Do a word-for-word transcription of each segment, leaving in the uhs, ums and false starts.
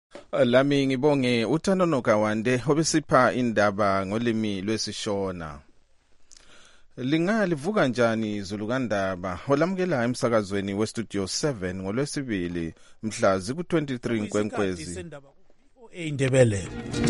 Lami ngibonge uThando Kawande obesipha indaba ngolimi lwesishona. Lingalivuka njani izulu kaNdaba olamukela emsakazweni weStudio seven ngolwesibili mhla ziku twenty-three Nkwenkwezi. Indebele.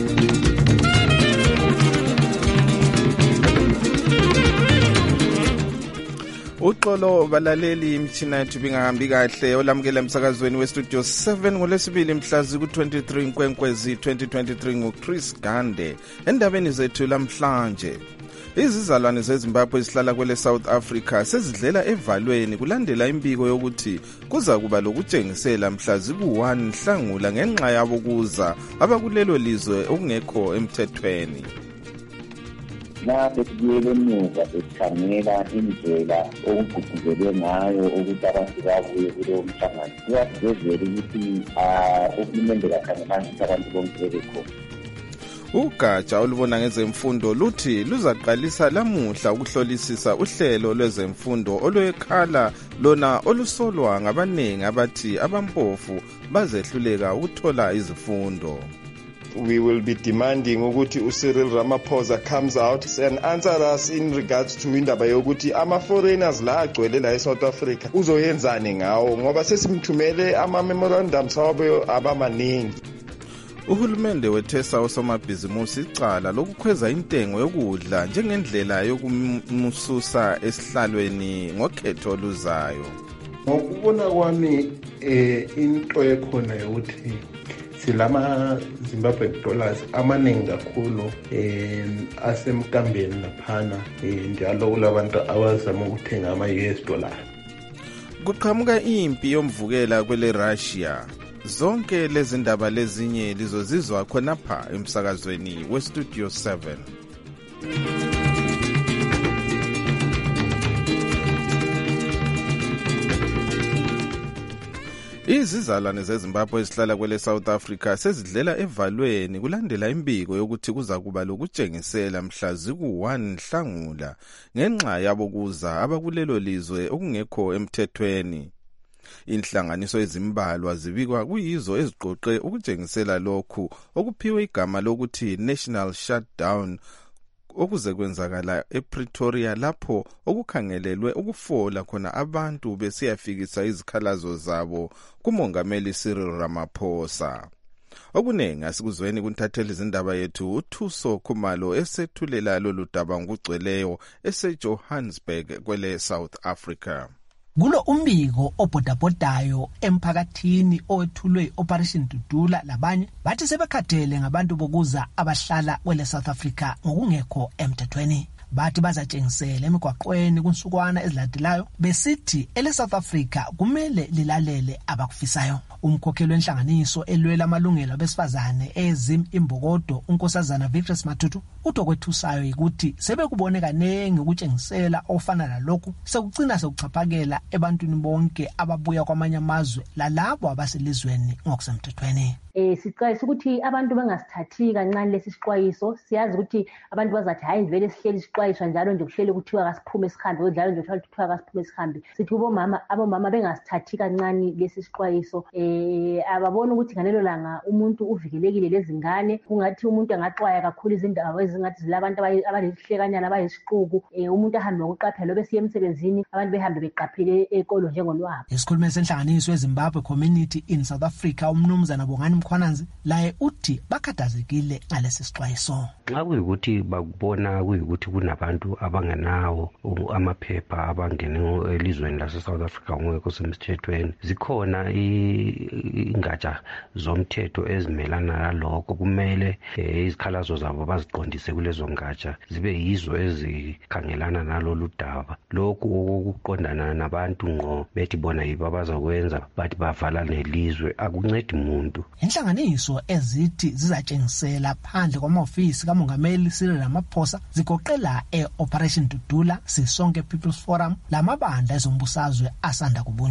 Uxolo balaleli imthina yethu bingahambi kahle olamukela emsakazweni weStudio seven ngolwesibili mhla ziku twenty-three Nkwenkwezi twenty twenty-three nguChris Gande endabeni zethu lamhlanje. Izizalwane zeZimbabwe esihlala kwele South Africa sezidlela evalweni kulandela impiko yokuthi kuza kuba lokutshengisela mhla ziku one Nhlangula ngenxa yabo kuza abakulelo lizwe okungekho emthethweni. Lapho sibuyele emuva besikhangela indlela okugqugquzelwe ngayo ukuthi abantu babuye kulowo mhlangano. Kuyakuvezela ukuthi uhulumende kakhangelanga abantu bonke bekhona. Ugatsha olubona ngezemfundo luthi luzaqalisa lamuhla ukuhlolisisa uhlelo lwezemfundo olwekhala lona olusolwa ngabaningi abathi abampofu bazehluleka ukuthola izifundo. We will be demanding ukuthi uCyril Ramaphosa comes out and answer us in regards to indaba yokuthi ama foreigners la agcwele la eSouth Africa uzoyenzani ngawo ngoba sesimthumele ama memorandums wabo abamaningi. Uhulumende wethesa osomabhizimusi icala lokukhweza intengo yokudla njengendlela yokumsusa esihlalweni ngokhetho oluzayo. Ngokubona kwami eh into ekhona ukuthi silama Zimbabwe dollars amaningi kakhulu eh asemkambeni laphana njalo kulabantu abazama ukuthenga ama U S dollars. Kuqhamuka impi yomvukela kwele Russia. Zonke lezi ndaba lezinye lizozizwa khonapha emsakazweni weStudio seven. Izizalwane zeZimbabwe esihlala kwele South Africa sezidlela evalweni kulandela impiko yokuthi kuza kuba lokutshengisela mhla ziku one Nhlangula ngenxa yabo kuza abakulelo lizwe okungekho emthethweni. Inhlanganiso ezimbalwa zibikwa kuyizo eziqoqe ukutshengisela lokhu okuphiwe igama lokuthi National Shutdown okuze kwenzakala ePretoria lapho okukhangelelwe ukufola khona abantu besiyafikisa izikhalazo zabo kumongameli Cyril Ramaphosa. Okunengi asikuzweni kunthathela izindaba yethu uThuso Khumalo esethulela lolu daba ngokugcweleyo eseJohannesburg kwele South Africa. Kulo umbiko obhodabhodayo emphakathini owethulwe Operation Dudula labanye bathi sebekhathele ngabantu bokuza abahlala kwele South Africa ngokungekho emthethweni. Bathi bazatshengisela emigwaqweni kunsukwana ezilandelayo besithi ele South Africa kumele lilalele abakufisayo. Umkhokheli wenhlanganiso elwela amalungelo abesifazane ezim imbokodo unkosazana Victor Matutu utokwethusayo ukuthi sebekubone kanengi ukutshengisela ofana lalokhu sekucina sekuchaphakela ebantwini bonke ababuya kwamanye amazwe lalabo abaselizweni ngokusemthethweni. Eh sicela ukuthi abantu bangasithathi kancane lesi sixwayiso. Siyazi ukuthi abantu bazathi hayi vele sihleli sixwayiswa njalo nje kuhlele kuthiwa akasiphume isikhambi odlalo nje kuthiwa akasiphume isikhambi. Sithi bomama abomama bengasithathi kancane lesi sixwayiso. Eh ababona ukuthi ngalelo langa umuntu uvikelekile lezingane kungathi umuntu angaxwaya kakhulu izindaba ezingathi zilabantu abalihlekanyana abayisiquku eh umuntu ahambe ngokuqaphela bese emsebenzini abantu behambe beqaphile ekolo njengolwabo. Isikhulumeli senhlanganiso eZimbabwe Community in South Africa umnumzana Bongani Mkhwananzi laye uthi bakhathazekile ngalesi sixwayiso. Xa kuyikuthi bakubona kuyikuthi kunabantu abangenawo amaphepha abangene elizweni lase South Africa ngokho semthethweni zikhona ingatsha zomthetho ezimelana nalokho kumele izikhalazo zabo baziqondise kulezo ngatsha zibe yizo ezikhangelana nalolu daba. Lokhu okuqondana nabantu ngo bethi bona yiba bazakwenza bathi bavala nelizwe akuncedi umuntu. Inhlanganiso ezithi zizatshengisela phandle kwamaofisi kamongameli Cyril Ramaphosa zigoqela e-Operation Dudula, Sisonke People's Forum lamabandla ezombusazwe asanda kubunjwa.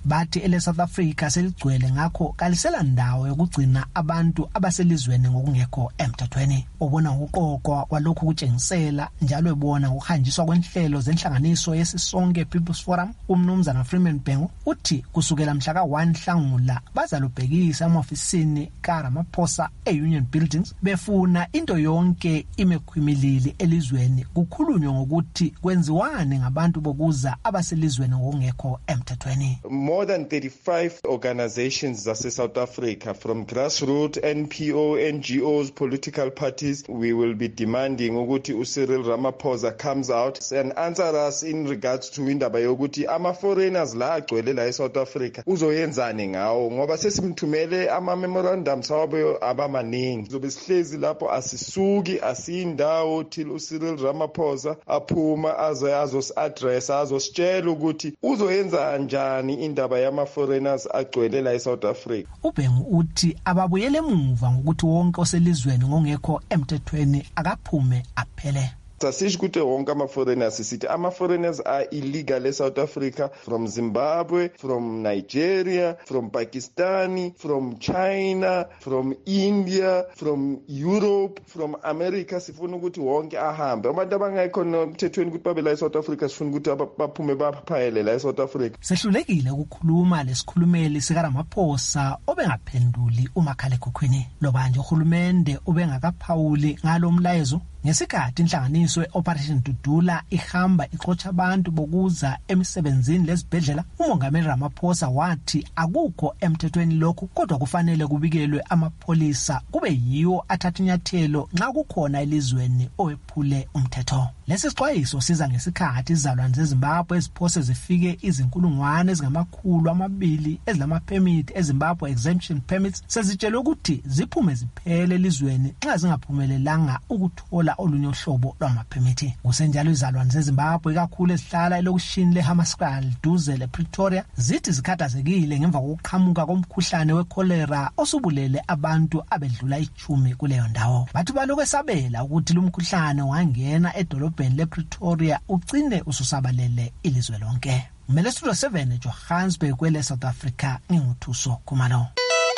bathi ele South Africa seligcwele ngakho kalisela ndawo yokugcina abantu abaselizweni ngokungekho emthethweni. Ubona ukuqoqwa kwalokhu kutshengisela njalo ebona ukuhanjiswa kwenhlelo zenhlanganiso yesisonke People's Forum. Umnumzana Freeman Bhengu uthi kusukela mhla ka one Nhlangula bazalubhekisa emafisini kaRamaphosa e-Union Buildings befuna into yonke imekhwimilili elizweni kukhulunywa ngokuthi kwenziwane ngabantu bokuza abaselizweni ngokungekho emthethweni. More than thirty-five organizations zase South Africa, from grassroots, N P O, N G Os, political parties, we will be demanding ukuthi uCyril Ramaphosa comes out and answer us in regards to indaba yokuthi ama foreigners la agcwele la eSouth Africa uzoyenzani ngawo, ngoba sesimthumele ama memorandums wabo abamaningi. Zobe sihlezi lapho asisuki asindawo till uCyril Ramaphosa aphuma aze azos address azositshela ukuthi uzoyenza kanjani indaba yama foreigners agcwele la eSouth Africa. Ubhengu uthi ababuyele emuva ngokuthi wonke oselizweni ngongekho emthethweni akaphume aphele. Sasisho ukuthi wonke ama-foreigners sithi ama-foreigners are illegal e-South Africa, from Zimbabwe, from Nigeria, from Pakistan, from China, from India, from Europe, from America. Sifuna ukuthi wonke ahambe. Abantu abangekho nomthethweni ukuthi babe la e-South Africa sifuna ukuthi baphume baphayele la e-South Africa. Sehlulekile ukukhuluma lesikhulumeli sikaRamaphosa obengaphenduli umakhalekhukhwini. Lobanje uhulumende obengakaphawuli ngalo mlayezo ngesikhathi inhlanganiso ye-Operation Dudula ihamba ixotsha abantu bokuza emsebenzini lezibhedlela. Umongameli Ramaphosa wathi akukho emthethweni lokho, kodwa kufanele kubikelwe amapholisa kube yiwo athatha inyathelo nxa kukhona elizweni owephule umthetho. Lesi sixwayiso siza ngesikhathi izalwane zeZimbabwe eziphose zifike izinkulungwane ezingamakhulu amabili ezilama-permit eZimbabwe exemption permits sezitshelwe ukuthi ziphume ziphele elizweni nxa zingaphumelelanga ukuthola olunye uhlobo lwamaphemithi. Kusenjalo izalwane zeZimbabwe kakhulu ezihlala elokushini leHammanskraal duze lePretoria zithi zikhathazekile ngemva kokuqhamuka komkhuhlane wecholera osubulele abantu abedlula ichumi kuleyo ndawo. Bathi balokhu esabela ukuthi lumkhuhlane wangena edolobheni lePretoria ugcine ususabalele ilizwe lonke. Mmele Studio seven Johannesburg kwele South Africa, nginguthuso Khumalo.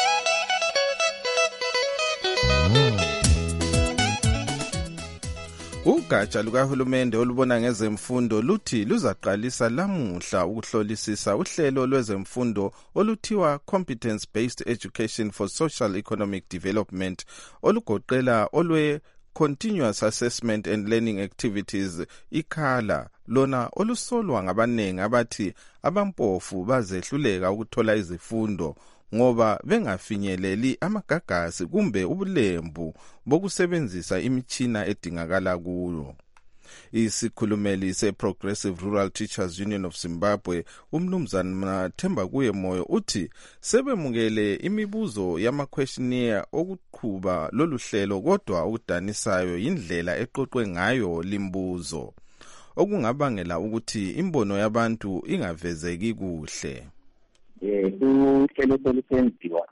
Ugatsha lukahulumende olubona ngezemfundo luthi luzaqalisa lamuhla ukuhlolisisa uhlelo lwezemfundo oluthiwa Competence Based Education for Social Economic Development olugoqela olwe Continuous Assessment and Learning Activities ikhala, lona olusolwa ngabanengi abathi abampofu bazehluleka ukuthola izifundo ngoba bengafinyeleli amagagasi kumbe ubulembu bokusebenzisa imitshina edingakala kuyo. Isikhulumeli se-Progressive Rural Teachers Union of Zimbabwe, umnumzana Themba Kuye Moyo uthi sebemukele imibuzo yama-questionnaire okuqhuba lolu hlelo, kodwa ukudanisayo indlela eqoqwe ngayo limbuzo okungabangela ukuthi imbono yabantu ingavezeki kuhle. Eh uhlelo solusenziwa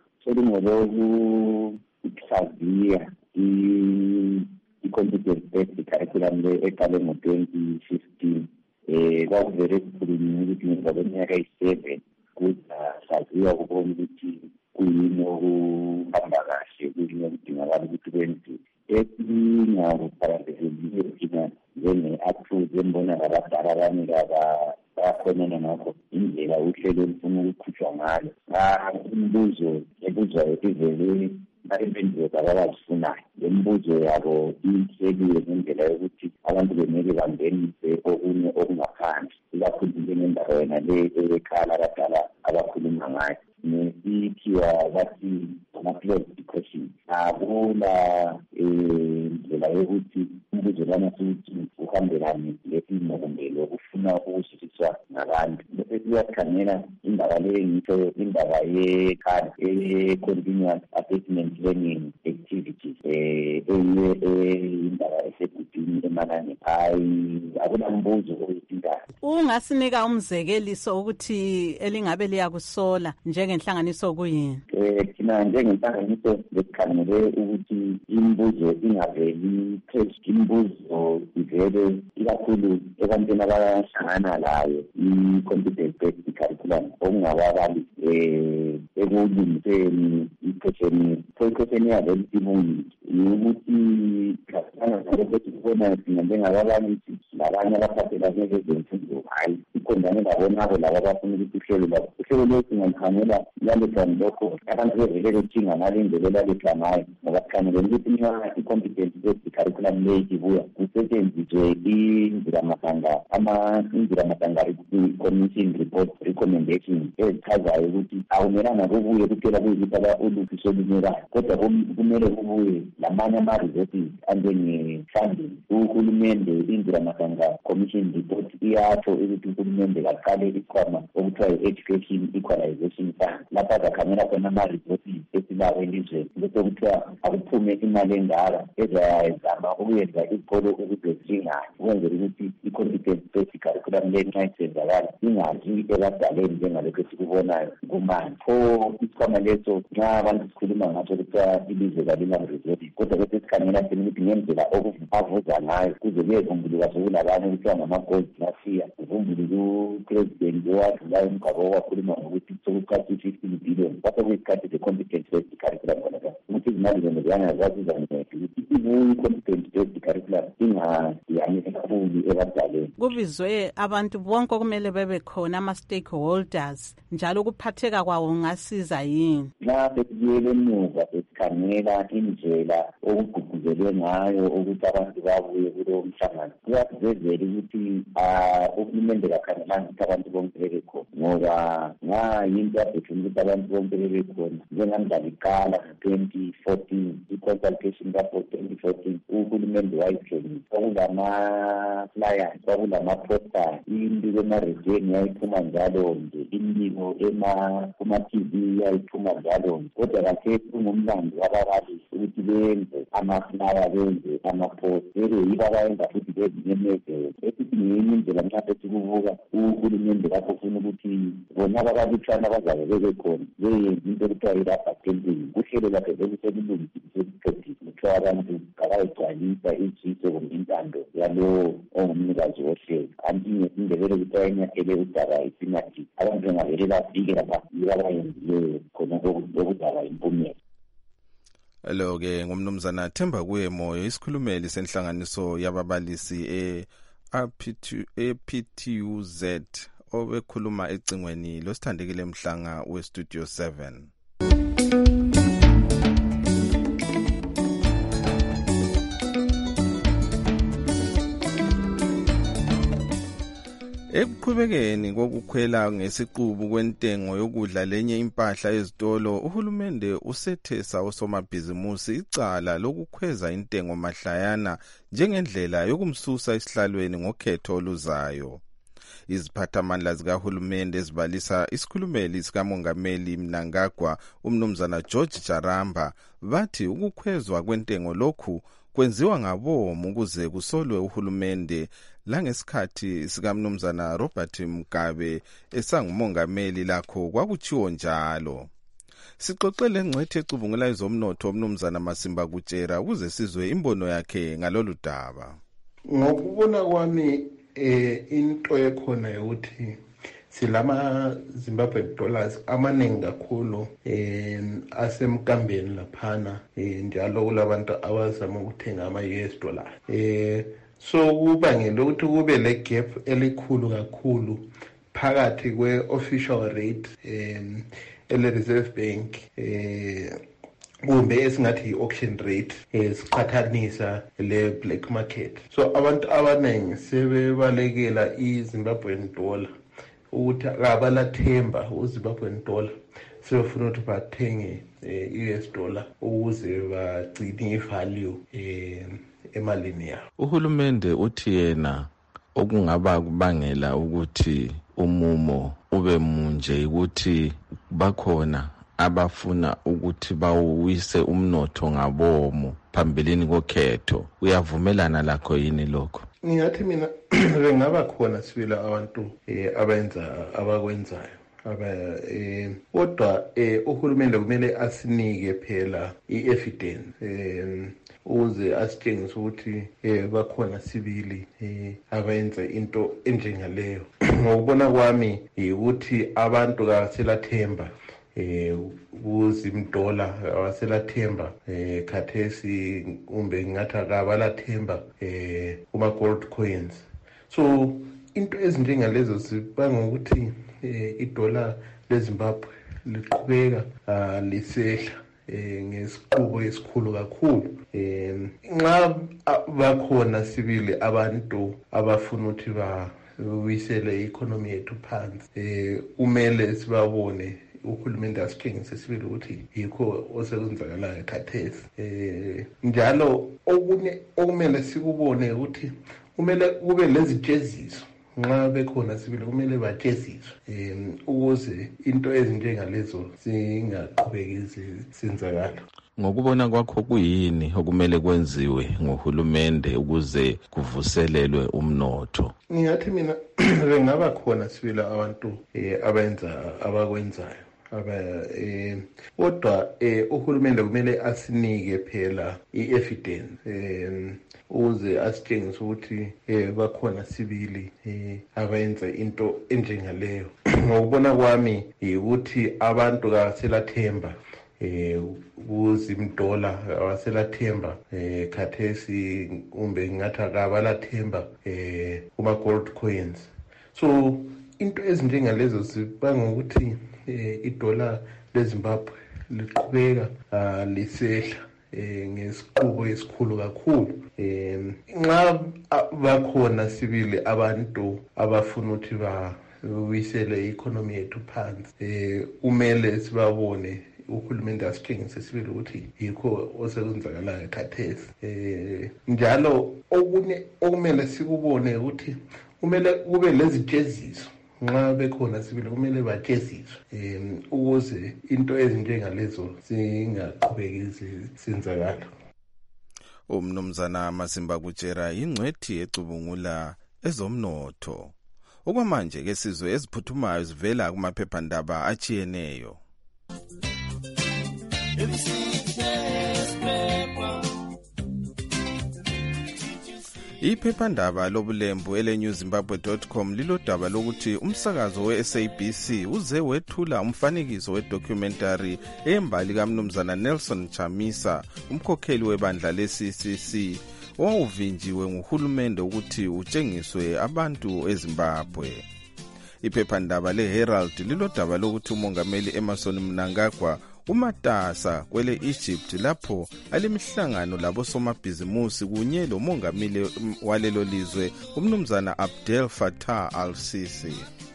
solungolokuhlaziya i-competence based curriculum le eqale ngo-twenty fifteen. Eh kwakuvele kukhulunywa ukuthi ngemva kweminyaka eyi-seven kuzahlaziywa kubona ukuthi kuyini okuhamba kahle, kuyini okudingakala ukuthi kwenziwe. Esingakupharaselile thina njenge-approve embona abadala abaningi bakhonana ngakho indlela uhlelo olufuna ukukhutshwa ngalo. Imibuzo ebuzwayo ivele bayimpendulo abazifunayo. Le mibuzo yabo ihleliwe ngendlela yokuthi abantu bemele bangenise okunye okungaphandle, ikakhulu njengendaba yona le ekhala abadala abakhuluma ngayo. Nesithiwa bathi ama-closed question. Akula indlela yokuthi umbuzo lana futhi uhambelane lesimo kumbe lokufuna ukushisiswa ngabantu. Bese siyakhangela indaba le ngitho indaba ye-card e-continuous assessment learning activities eyiyo indaba esegudini emanani. Hayi akunambuzo oyithintayo. Ungasinika umzekeliso ukuthi elingabe liyakusola njengenhlanganiso kuyini? um thina njengenhlanganiso besikhangele ukuthi imibuzo ingaveli phezu imibuzo ivele ikakhulu ebantwini abahlangana layo i-competence-based curriculum okungababalisi um ekulungiseni iphesheni iphesheni yavele sibungile ukuthi kasana nalokho sikubona thina njengababalisi labanye abaphathelane nezemfundo hayi sikhondane labonabo laba abafuna ukuthi uhlelo labo uhlelo lwethu singamkhangela lalethwa lokho abantu bevele bethinga ngalindlela lalethwa ngayo ngoba sikhangele ukuthi nxa i-competence-based curriculum leyi ibuya kusetshenziswe inziramatanga ama-inziramatanga commission report recommendation ezichazayo ukuthi akumelanga kubuye kuphela kuyikuthi uluphiso lunyekayo kodwa kumele kubuye lamanye ama-resources anjenge-funding uhulumende inziramatanga commission report iyatsho ukuthi uhulumende kaqale isikhwama okuthiwa i-education equalization fund lapho azakhangela khona ama-resources esilawo elizweni bese kuthiwa akuphume imali engaka ezazama ukuyenza izikolo ukuze zilingane ukwenzela ukuthi i-competence-based curriculum le nxa isenzakala ingazi ebadaleni njengalokho esikubonayo kumanje pho isikhwama leso nxa abantu sikhuluma ngaso kuthiwa ilizwe kalina-resources kodwa bese sikhangela sena ukuthi ngendlela avuza ngayo kuze kuyevumbuluka sokulabanye okuthiwa ngama-gold lasiya kuvumbuluke upresident owadlulayo umgaba okwakhuluma ngokuthi sokuchathi i-fifteen billion kwase kuyisikhathi the-competence-based curriculum khonaka ukuthi izimali zona ziyangazazizaneke ukuthi ibuye i-competence-based curriculum ingayani kakhulu ebadaleni. Kubizwe abantu bonke okumele bebe khona ama-stakeholders njalo ukuphatheka kwawo ngasiza yini? Nxa sekuyele emuva sesikhangela indlela okugqugquzelwe ngayo ukuthi abantu babuye kulowo mhlangano kuyasivezela ukuthi uhulumende kakhangelanga ukuthi abantu bonke bebe khona ngoba nxa yinto yabhethuna ukuthi abantu bonke bebe khona njengamdlala iqala ngo-twenty fourteen i-consultation ka-twenty fourteen uhulumende wayihlelisa kwakulama-flyers kwakulama-posters into emarediyweni yayiphuma njalo nje imibiko kuma-T V yayiphuma njalo nje kodwa kathesi kungumlando wababalisi ukuthi benze ama-flyer benze ama-post vele yibo abayenza futhi bezinyemezelo esithi ngenye indlela mhlawumbe sikubuka uhulumende lapho ufuna ukuthi bona ababalutshwana abazabe bebe khona beyenze into ekuthiwa yi-rubber stamping kuhlelo lakhe vele sekulungisiswe isiqedile kuthiwa abantu kabayigcwalisa iziso kumbe intando yalowo ongumnikazi wohlelo kanti ngesindebele kuthiwa enyathele udaba isinyathi abantu bengavele bafike lapha yibo abayenzileyo khona okudaba impumela. Lo-ke ngumnumzana Themba Kuye Moyo isikhulumeli senhlanganiso yababalisi e-A P T U Z obekhuluma ecingweni losithandekile mhlanga we-Studio seven. Ekuqhubekeni kokukhwela ngesiqubu kwentengo yokudla lenye impahla ezitolo uhulumende usethesa osomabhizimusi icala lokukhweza intengo mahlayana njengendlela yokumsusa esihlalweni ngokhetho oluzayo. Iziphathamandla zikahulumende ezibalisa isikhulumeli sikamongameli Mnangagwa umnumzana George Jaramba bathi ukukhwezwa kwentengo lokhu kwenziwa ngabomu ukuze kusolwe uhulumende langesikhathi sikamnumzana Robert Mugabe esangumongameli lakho kwakuchiwo njalo. Sixoxele ngcwethe ecubungula izomnotho umnumzana Masimba Kutshera ukuze sizwe imbono yakhe ngalolu daba. Ngokubona kwami eh into ekhona ukuthi silama Zimbabwean dollars amaningi kakhulu eh asemkambeni laphana eh njalo kulabantu abazama ukuthenga ama U S dollars eh so kubangela ukuthi kube le gap elikhulu kakhulu phakathi kwe official rate um ele Reserve Bank eh kumbe esingathi i-auction rate esiqhathanisa le black market. So abantu abaningi sebebalekela i-Zimbabwean dollar ukuthi abalathemba u-Zimbabwean dollar sebefuna ukuthi bathenge i-U S dollar ukuze bagcine i-value eh emalini yabo. Uhulumende uthi yena okungaba kubangela ukuthi umumo ube munje ukuthi bakhona abafuna ukuthi bawuwise umnotho ngabomo phambilini kokhetho. Uyavumelana lakho yini lokho? Ngingathi mina bengaba khona sibila abantu eh abenza abakwenzayo aba eh kodwa eh uhulumende kumele asinike phela i-evidence eh ukuze asitshengise ukuthi eh bakhona sibili eh abenza into enjengaleyo. Ngokubona kwami ukuthi abantu kaselathemba eh uzimdola waselathemba eh khathesi umbe ngathi akabalathemba eh kuma gold coins. So into ezinjengalezo sibanga ukuthi eh idola leZimbabwe liqhubeka lisehla eh ngesiqubo esikhulu kakhulu. eh nxa bakhona sibili abantu abafuna ukuthi ba wisele economy yethu phansi eh umele sibabone uhulumende asitshengise sibili ukuthi yikho osekwenzakalayo khathesi. eh njalo okunye okumele sikubone ukuthi kumele kube lezitsheziso nxa bekhona sibili kumele batsheziswe um ukuze into ezinjengalezo zingaqhubeki zisenzakala. Ngokubona kwakho kuyini okumele kwenziwe ngohulumende ukuze kuvuselelwe umnotho? Ngingathi mina bengaba khona sibili abantu eh, abenza abakwenzayo aba eh kodwa eh uhulumende kumele asinike phela i-evidence eh ukuze asitshengise ukuthi eh bakhona sibili eh abenza into enjengaleyo. Ngokubona kwami ukuthi abantu kaselathemba eh uzimdola waselathemba eh khathesi umbe ngathi akabalathemba eh kuma gold coins. So into ezinjengalezo sibanga ukuthi eh idola leZimbabwe liqhubeka lisehla eh ngesiqubo esikhulu kakhulu. eh nxa bakhona sibili abantu abafuna ukuthi ba wisele economy yethu phansi eh umele sibabone uhulumende asitshengise sibili ukuthi yikho osekwenzakalayo khathesi. eh njalo okunye okumele sikubone ukuthi kumele kube lezitsheziso nxa bekhona sibili kumele batsheziswe um ukuze into ezinjengalezo zingaqhubeki zisenzakala. Umnumzana Masimba Kutshera ingcwethi ecubungula ezomnotho. Okwamanje ke sizwe eziphuthumayo zivela kumaphephandaba atshiyeneyo. Iphephandaba lobulembu ele new zimbabwe dot com lilodaba lokuthi umsakazo we-S A B C uze wethula umfanekiso we-documentary embali kaMnumzana Nelson Chamisa, umkhokheli webandla le-C C C, owawuvinjiwe nguhulumende ukuthi utshengiswe abantu eZimbabwe. Iphephandaba le-Herald lilodaba lokuthi umongameli Emmerson Mnangagwa umatasa kwele Egypt lapho alemihlangano labosomabhizimusi kunye lomongameli walelo lizwe umnumzana Abdel Fattah al-Sisi.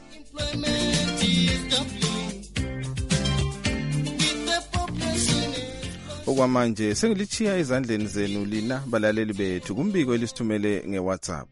Okwamanje sengilichiya ezandleni zenu lina balaleli bethu kumbiko elisithumele ngeWhatsApp.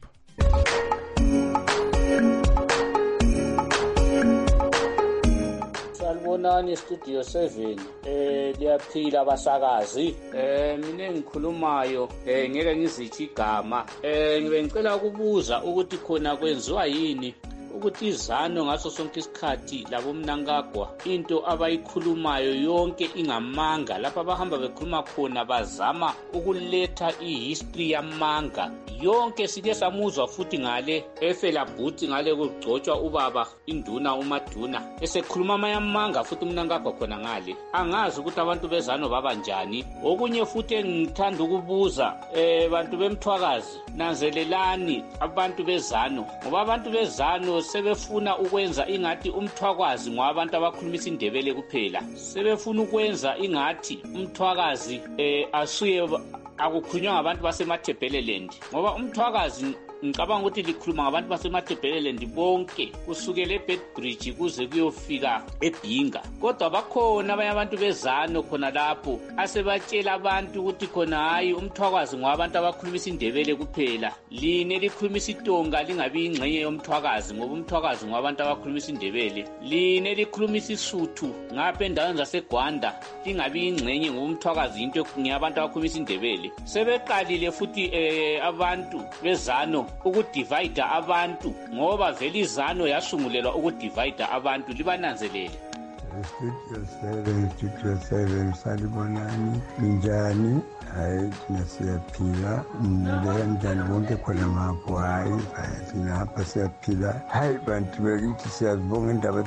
Sanibonani Studio seven eh liyaphila abasakazi. eh mina engikhulumayo eh ngeke ngizithi igama. eh ngibe ngicela ukubuza ukuthi khona kwenziwa yini ukuthi izano ngaso sonke isikhathi labo Mnangagwa into abayikhulumayo yonke ingamanga, lapha bahamba bekhuluma khona bazama ukuletha ihistory yamanga yonke. Sike samuzwa futhi ngale efela bhuti ngale kugcotshwa ubaba induna uMaduna esekhuluma amayamanga futhi uMnangagwa khona ngale. Angazi ukuthi abantu bezano baba njani. Okunye futhi engithanda ukubuza eh bantu bemthwakazi, nanzelelani abantu bezano, ngoba abantu bezano sebefuna ukwenza ingathi umthwakazi ngwabantu abakhulumisa indebele kuphela. Sebefuna ukwenza ingathi umthwakazi eh asuye akukhulunywa ngabantu basemaThebeleland, ngoba umthwakazi ngicabanga ukuthi likhuluma ngabantu basemaThebeleland bonke kusukela eBedbridge kuze kuyofika eBhinga. Kodwa bakhona abanye abantu bezano khona lapho asebatshela abantu ukuthi khona hayi umthwakazi ngwabantu abakhulumisa indebele kuphela. Line likhulumisa itonga lingabi ingxenye yomthwakazi, ngoba umthwakazi ngwabantu abakhulumisa indebele. Line likhulumisa isuthu ngapha endaweni zaseGwanda lingabi ingxenye, ngoba umthwakazi into ngiyabantu abakhulumisa indebele. Sebeqalile futhi eh abantu bezano ukudivide abantu ngoba vele izano yasungulelwa ukudivide abantu libananzelele. Studio seven, Studio seven, salibonani, ninjani? Hayi thina siyaphila, nibeka njani bonke khona ngapho? Hayi thina hapha siyaphila. Hayi bantu bekithi siyazibonga indaba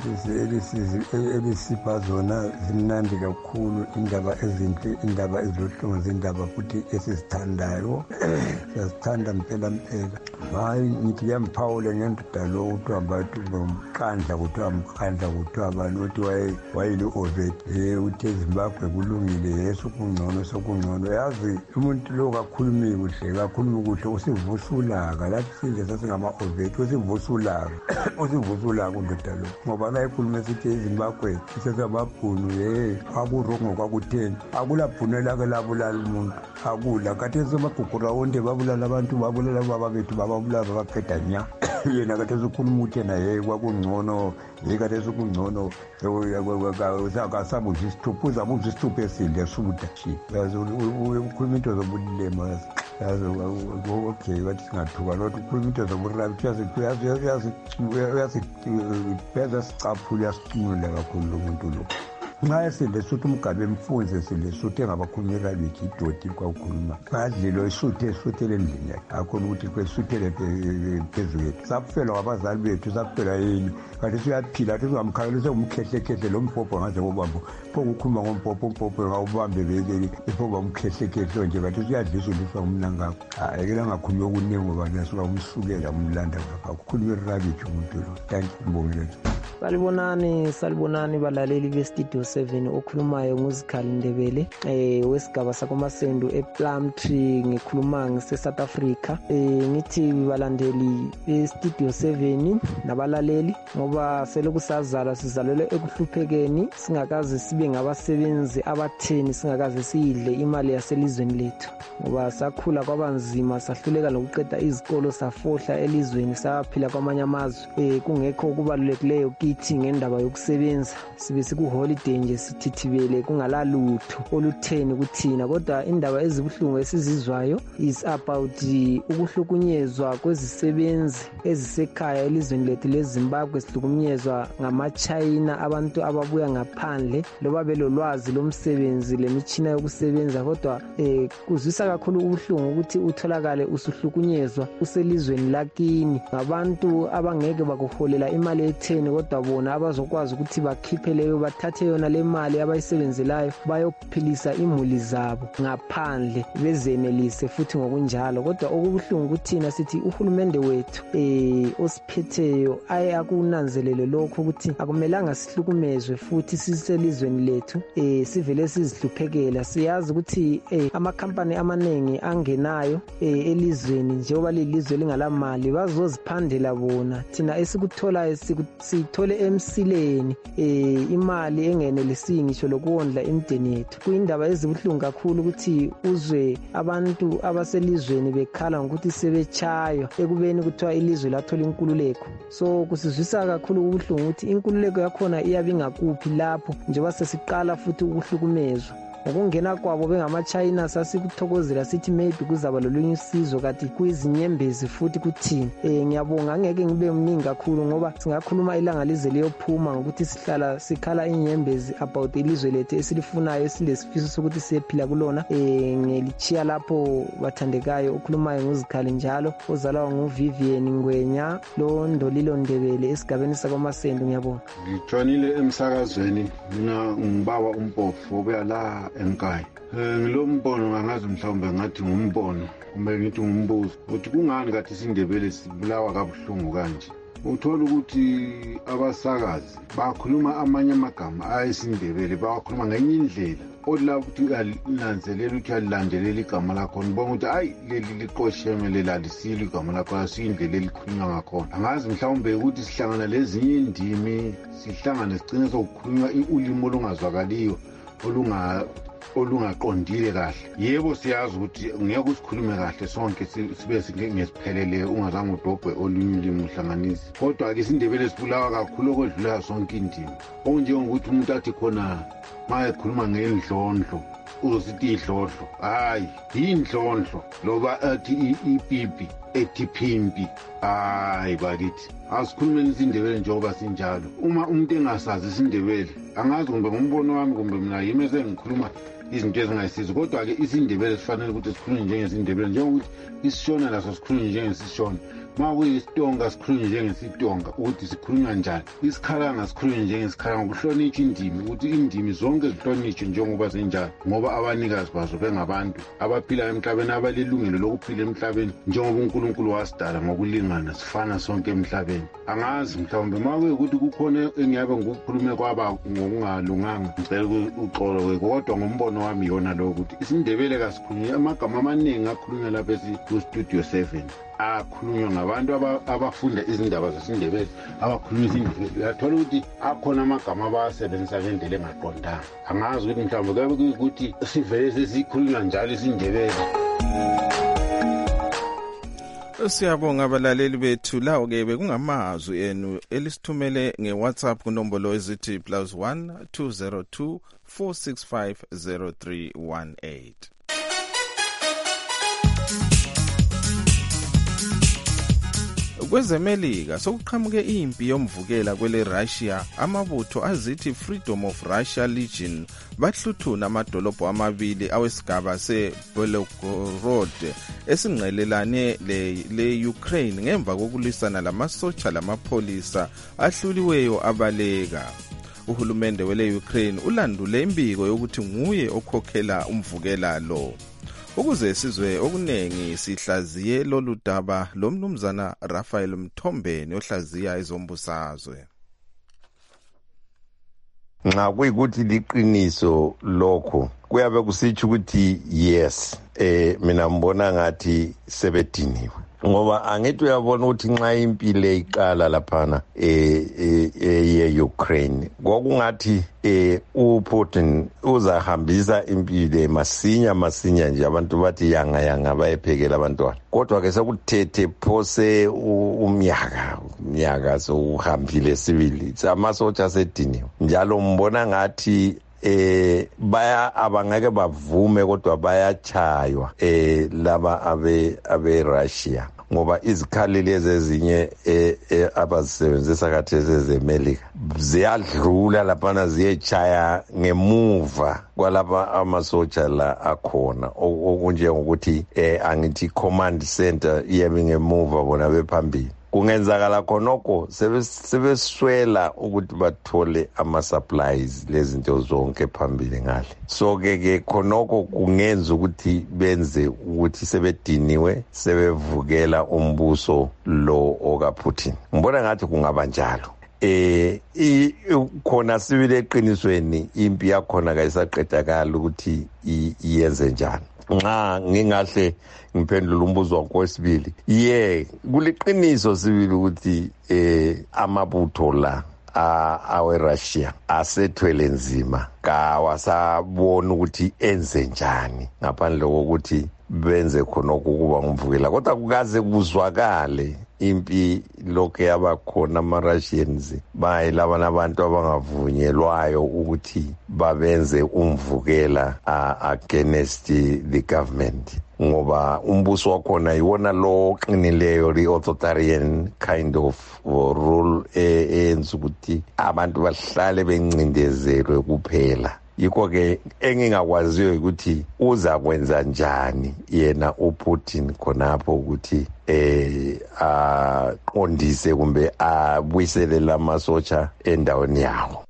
elisipha zona zimnandi kakhulu, indaba ezinhle, indaba ezilohlongo, zindaba futhi esizithandayo. Siyazithanda mpela mpela. Hayi ngithi yamphawule ngendoda lo kuthiwa abantu bomqandla kuthiwa mqandla kuthiwa abantu uthi waye wayile Ovet eh uthe eZimbabwe kulungile yeso kungcono sokungcono. Yazi umuntu lo kakhulumi kuhle kakhulumi kuhle usivusulaka lathi sinje sasingama Ovet usivusulaka usivusulaka undoda lo ngoba la ikhuluma esithi eZimbabwe isesamabhunu eh akurongo kwakutheni akulabhunela ke labulala umuntu akula kade semabhukura wonke babulala abantu babulala baba bethu bababulala babaqeda nya yena kade sokhuluma ukuthi yena hey kwakungcono yekade sokungcono akasabuza isithupha uzabuza isithupha esinde suda shi yazi ukhuluma into zobulilema yazi okay bathi singathuka lokho ukhuluma into zoburabhi yazi yazi yazi yazi yazi sicaphula yasicunula kakhulu umuntu lo nxa esilesuthu umgabe emfunze silesuthu engabakhulumi rabithi idoti kwakukhuluma badlilo isuthu esuthele endlini yakhe akhona ukuthi kwesuthele phezu yethu sakufelwa ngabazali bethu sakufelwa yini kanti siyaphila athi singamkhangela usengumkhehlekhehle lo mpopho ngaze ngobambo pho kukhuluma ngompopho umpopho ngawubambe bekeli iphoba umkhehlekhehle nje kanti siyadlisa uliswa ngumnangakho hayi ke langakhulumi okuningi ngoba ngiyasuka umsukela umlanda ngakho ukukhuluma rabithi umuntu lo thank you mbongile. Salibonani salibonani balaleli be-Studio seven okhulumayo nguZikhali Ndebele eh wesigaba sakoMasendo ePlumtree ngikhuluma ngise-South Africa eh ngithi balandeli be-Studio seven nabalaleli ngoba selokhu sazalwa sizalelwe ekuhluphekeni singakaze sibe ngabasebenzi abatheni singakaze siyidle imali yaselizweni lethu ngoba sakhula kwabanzima sahluleka lokuqeda izikolo safohla elizweni saphila kwamanye amazwe eh kungekho okubalulekileyo kithi ngendaba yokusebenza sibe sikuholiday nje sithithibele kungalalutho olutheni kuthina kodwa indaba ezibuhlungu esizizwayo is about ukuhlukunyezwa kwezisebenzi ezisekhaya elizweni lethu leZimbabwe sihlukunyezwa ngama-China abantu ababuya ngaphandle loba belolwazi lomsebenzi lemitshina yokusebenza kodwa eh kuzwisa kakhulu ubuhlungu ukuthi utholakale usuhlukunyezwa uselizweni lakini ngabantu abangeke bakuholela imali etheni kodwa bona abazokwazi ukuthi bakhiphe leyo bathathe yona le mali abayisebenzelayo bayophilisa imuli zabo ngaphandle bezenelise futhi ngokunjalo kodwa okubuhlungu kuthina sithi uhulumende wethu eh osiphetheyo aye akunanzelele lokho ukuthi akumelanga sihlukumezwe futhi siselizweni lethu eh sivele sizihluphekela siyazi ukuthi eh amakhampani amanengi angenayo eh elizweni njengoba lelizwe lingalamali bazoziphandela bona thina esikuthola sithole emsileni eh imali engenelisi ngisho lokuwondla imndeni yethu kuyindaba ezibuhlungu kakhulu ukuthi uzwe abantu abaselizweni bekhala ngokuthi sebechaywa ekubeni kuthiwa ilizwe lathola inkululeko so kusizwisa kakhulu ubuhlungu ukuthi inkululeko yakhona iyabingakuphi lapho njengoba sesiqala futhi ukuhlukumezwa ngokungena kwabo bengama-China sasikuthokozela sithi maybe kuzaba lolunye usizo kanti kuyizinyembezi futhi kuthini eh ngiyabonga ngeke ngibe mningi kakhulu ngoba singakhuluma ilanga lize liyophuma ngokuthi sihlala sikhala inyembezi about ilizwe lethu esilifunayo esilesifiso sokuthi siyephila kulona eh ngelichiya lapho bathandekayo okhulumayo nguZikhali njalo ozalwa nguVivian Ngwenya lo Ndolilo Ndebele esigabeni sakoMasendo ngiyabonga. Ngitshonile emsakazweni mina ngibaba umpofo obuya la enkaya ngilo mbono ngangazi mhlawumbe ngathi ngumbono kumbe ngithi ngumbuzo ukuthi kungani kathi isindebele sibulawa kabuhlungu kanje uthola ukuthi abasakazi bakhuluma amanye amagama ayisindebele bakhuluma ngenye indlela odla ukuthi uyalinanzelela ukuthi alilandelela igama lakho ngibona ukuthi hayi leli liqoshemelela lisilo igama lakho asiyindlela elikhulunywa ngakhona angazi mhlawumbe ukuthi sihlangana lezinye indimi sihlangana sigcine sokukhulunywa ulimi olungazwakaliyo olunga olungaqondile kahle yebo siyazi ukuthi ngeke usikhulume kahle sonke sibe singesiphelele ungazange udobhe olunye ulimi uhlanganise kodwa ke isindebele sibulawa kakhulu okwedlula sonke indimi okunjengokuthi umuntu athi khona ma ekhuluma ngendlondlo uzosithi idlodlo hayi yindlondlo loba athi ipipi ethi phimpi hayi bakithi asikhulumeni isindebele njengoba sinjalo uma umuntu engasazi isindebele angazi kumbe ngumbono wami kumbe mina yimi sengikhuluma izinto ezingayisizi kodwa-ke isindebele sifanele ukuthi sikhulunywe njengesindebele njengokuthi isishona naso sikhulunywe njengesishona ma kuyisitonga sikhulunywe njengesitonga ukuthi sikhulunywa njani isikhalanga sikhulunywe njengesikhalanga kuhlonitshwa indimi ukuthi indimi zonke zihlonitshwe njengoba zinjalo ngoba abanikazi bazo bengabantu abaphila emhlabeni abalilungelo lokuphila emhlabeni njengoba uNkulunkulu wasidala ngokulingana sifana sonke emhlabeni angazi mhlawumbe ma kuyukuthi kukhona engiyabe ngikukhulume kwaba ngokungalunganga ngicela uxolo kodwa ngombono wami yona lo ukuthi isindebele kasikhulunywe amagama amaningi akhulunywa lapha ku-studio seven akhulunywa ngabantu abafunda izindaba zesindebele abakhuluma isindebele uyathola ukuthi akhona amagama abawasebenzisa ngendlela engaqondanga angazi ukuthi mhlawumbe kuyabe kuyukuthi sivele sesikhulunywa njalo isindebele. Siyabonga abalaleli bethu lawo-ke bekungamazwi enu elisithumele nge-WhatsApp kunombolo ezithi plus one two zero two four six five zero three one eight. Kwezemelika sokuqhamuke impi yomvukela kwele Russia amabutho azithi Freedom of Russia Legion bahluthuna amadolobho amabili awesigaba se-Belgorod esingqelelane le Ukraine ngemva kokulisana lamasotsha lamapholisa ahluliweyo abaleka. Uhulumende wele Ukraine ulandule imbiko yokuthi nguye okhokhela umvukela lo. Ukuze sizwe okunengi sihlaziye lolu daba lomnumzana Raphael Mthombeni ohlaziya izombusazwe. Nxa kuyikuthi liqiniso lokho kuyabe kusitsho ukuthi yes eh mina mbona ngathi sebediniwe ngoba angithi uyabona ukuthi nxa impilo iqala laphana eh ye Ukraine ngokungathi eh uPutin uzahambisa impilo masinya masinya nje abantu bathi yanga yanga bayephekela abantwana kodwa ke sekuthethe phose umnyaka umnyaka sohambile sibili amasotsha sediniwe njalo mbona ngathi eh baya abangeke bavume kodwa bayachaywa eh laba abe abe Russia ngoba izikhali lezi ezinye eh abazisebenzisa khathesi ezemelika ziyadlula lapha ziyechaya ngemuva kwalapha amasotsha la akhona okunje ngokuthi eh angithi command center iyemi ngemuva bona bephambili kungenzakala khonoko sebeswela ukuthi bathole ama supplies lezinto zonke phambili ngale so ke ke khonoko kungenza ukuthi benze ukuthi sebediniwe sebevukela umbuso lo okaPutin ngibona ngathi kungaba njalo eh khona sibile eqinisweni impi yakhona kayisaqedakala ukuthi iyenze njani nxa ngingahle ngiphendula umbuzo wakho wesibili ye kuliqiniso sibili ukuthi eh amabutho la awe Russia asethwele nzima kawasabona ukuthi enze njani ngaphandle kokuthi benze khona ukuba ngumvukela kodwa kukaze kuzwakale impi lokho yabakhona ama-Russians bayilaba nabantu abangavunyelwayo ukuthi babenze umvukela against the government ngoba umbuso wakhona iwona lo qinileyo the-authoritarian kind of rule eyenza ukuthi abantu bahlale bencindezelwe kuphela yikho ke engingakwaziyo ukuthi uza kwenza njani yena uPutin khonapho ukuthi eh aqondise kumbe abuyisele lamasotsha endaweni yawo.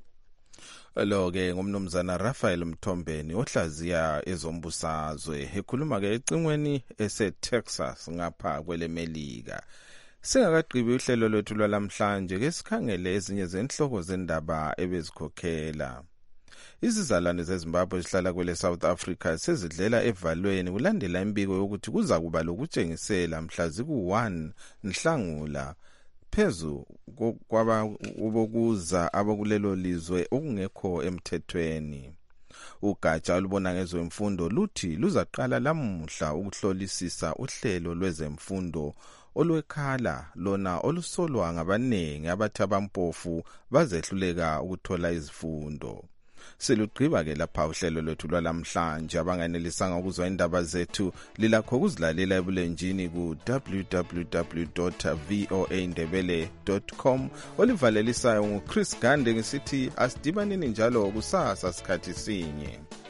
Lo ke ngumnumzana Raphael Mthombeni ohlaziya ezombusazwe ekhuluma ke ecingweni ese-Texas ngapha kwele Melika. Singakaqhibi uhlelo lwethu lwalamhlanje ke sikhangele ezinye zenhloko zendaba ebezikhokhela. Izizalwane zeZimbabwe zihlala kwele South Africa sezidlela evalweni kulandela imbiko yokuthi kuza kuba lokutshengisela mhla ziku-one Nhlangula phezu kwaba ubokuza abakulelo lizwe okungekho emthethweni. Ugatsha olubona ngezemfundo luthi luzaqala lamuhla ukuhlolisisa uhlelo lwezemfundo olwekhala lona olusolwa ngabanengi abathi abampofu bazehluleka ukuthola izifundo. selugqiba-ke lapha uhlelo lwethu lwalamhlanje. Abanganelisanga ukuzwa indaba zethu lilakho ukuzilalela ebulenjini ku w w w dot voa ndebele dot com. Olivalelisayo nguChris Gande ngisithi asidibanini njalo kusasa sikhathi sinye.